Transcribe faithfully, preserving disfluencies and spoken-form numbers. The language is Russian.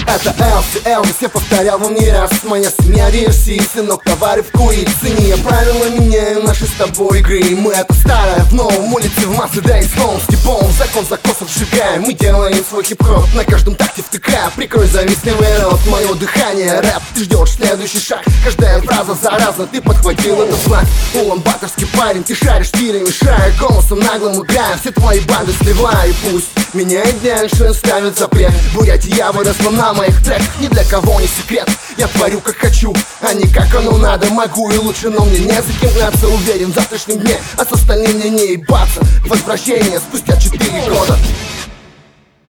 Это эл си Элвис, я повторял вам не раз. Моя семья ди эф си, сынок товары в куи. Цени я правила меняю наши с тобой игры. И мы это старое в новом, улице в массы, да и снова степом. Закон закосов сжигаем, мы делаем свой хип-хоп. На каждом такте втыкая, прикрой завистливый рот. Мое дыхание, рэп, ты ждешь следующий шаг. Каждая фраза заразна, ты подхватил этот знак. Улан-Баторский парень, ты шаришь стилем, мешая голосом наглым играя. Все твои банды сливаю, пусть меня и дальше ставят запрет. Бурятия я выросла на моих треках, ни для кого не секрет. Я творю как хочу, а не как оно надо. Могу и лучше, но мне не за кем гнаться. Уверен в завтрашнем дне, а с остальным мне не ебаться. Возвращение спустя четыре года.